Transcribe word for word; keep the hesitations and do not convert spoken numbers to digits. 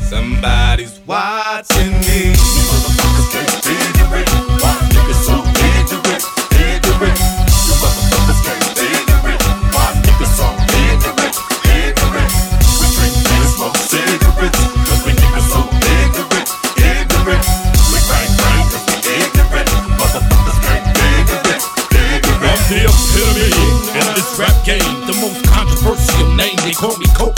Somebody's watching me. You motherfuckers can't ignorant. Why niggas so ignorant? Ignorant. You motherfuckers can't ignorant. Why niggas so ignorant? Ignorant. We drink and smoke cigarettes, cause we niggas so ignorant. Ignorant. We bang bang cause we ignorant. Motherfuckers can't ignorant. Ignorant. I'm the epitome in this rap game. The most controversial name, they call me Coke.